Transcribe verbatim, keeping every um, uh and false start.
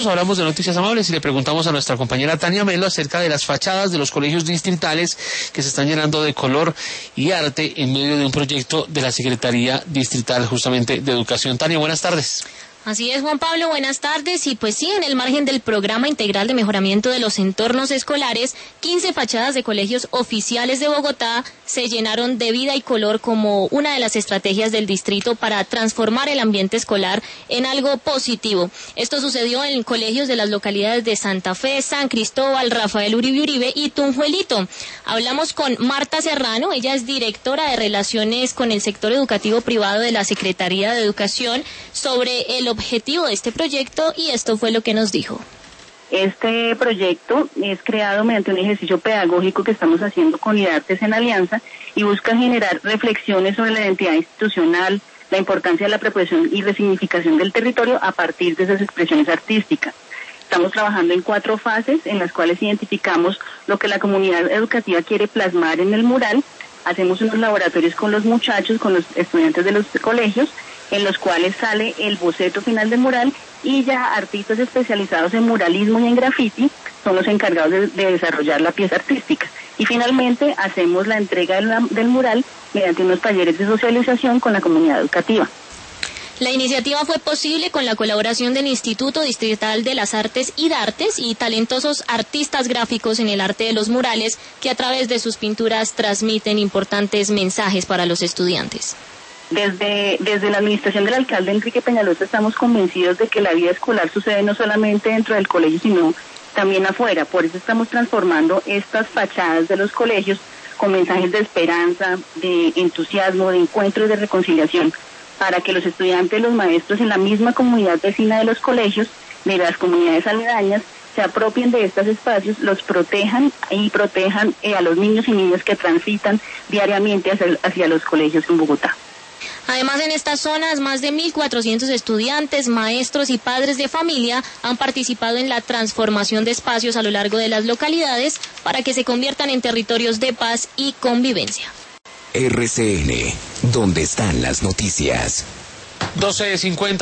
Hablamos de noticias amables y le preguntamos a nuestra compañera Tania Melo acerca de las fachadas de los colegios distritales que se están llenando de color y arte en medio de un proyecto de la Secretaría Distrital justamente de Educación. Tania, buenas tardes. Así es, Juan Pablo, buenas tardes. Y pues sí, en el margen del Programa Integral de Mejoramiento de los Entornos Escolares, quince fachadas de colegios oficiales de Bogotá se llenaron de vida y color como una de las estrategias del distrito para transformar el ambiente escolar en algo positivo. Esto sucedió en colegios de las localidades de Santa Fe, San Cristóbal, Rafael Uribe Uribe y Tunjuelito. Hablamos con Marta Serrano, ella es directora de Relaciones con el Sector Educativo Privado de la Secretaría de Educación, sobre el objetivo de este proyecto, y esto fue lo que nos dijo. Este proyecto es creado mediante un ejercicio pedagógico que estamos haciendo con IDARTES en alianza y busca generar reflexiones sobre la identidad institucional, la importancia de la preparación y resignificación del territorio a partir de esas expresiones artísticas. Estamos trabajando en cuatro fases en las cuales identificamos lo que la comunidad educativa quiere plasmar en el mural. Hacemos unos laboratorios con los muchachos, con los estudiantes de los colegios, en los cuales sale el boceto final del mural, y ya artistas especializados en muralismo y en graffiti son los encargados de, de desarrollar la pieza artística. Y finalmente hacemos la entrega de la, del mural mediante unos talleres de socialización con la comunidad educativa. La iniciativa fue posible con la colaboración del Instituto Distrital de las Artes IDARTES y talentosos artistas gráficos en el arte de los murales, que a través de sus pinturas transmiten importantes mensajes para los estudiantes. Desde, desde la administración del alcalde Enrique Peñalosa estamos convencidos de que la vida escolar sucede no solamente dentro del colegio, sino también afuera. Por eso estamos transformando estas fachadas de los colegios con mensajes de esperanza, de entusiasmo, de encuentro y de reconciliación, para que los estudiantes, los maestros en la misma comunidad vecina de los colegios, de las comunidades aledañas, se apropien de estos espacios, los protejan y protejan eh, a los niños y niñas que transitan diariamente hacia, hacia los colegios en Bogotá. Además, en estas zonas, más de mil cuatrocientos estudiantes, maestros y padres de familia han participado en la transformación de espacios a lo largo de las localidades para que se conviertan en territorios de paz y convivencia. R C N, ¿dónde están las noticias? doce cincuenta